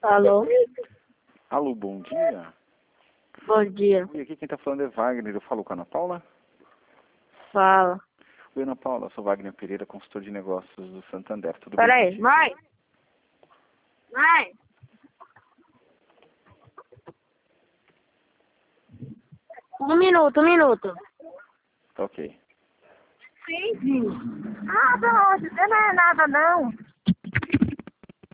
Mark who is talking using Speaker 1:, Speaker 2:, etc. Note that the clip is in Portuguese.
Speaker 1: Alô?
Speaker 2: Alô, bom dia.
Speaker 1: Bom dia.
Speaker 2: E aqui quem tá falando é Wagner. Eu falo com a Ana Paula?
Speaker 1: Fala.
Speaker 2: Oi, Ana Paula. Eu sou Wagner Pereira, consultor de negócios do Santander. Tudo bem?
Speaker 1: Peraí, mãe! Mãe! Um minuto.
Speaker 2: Tá ok.
Speaker 1: Sim. Ah, não, não é nada não.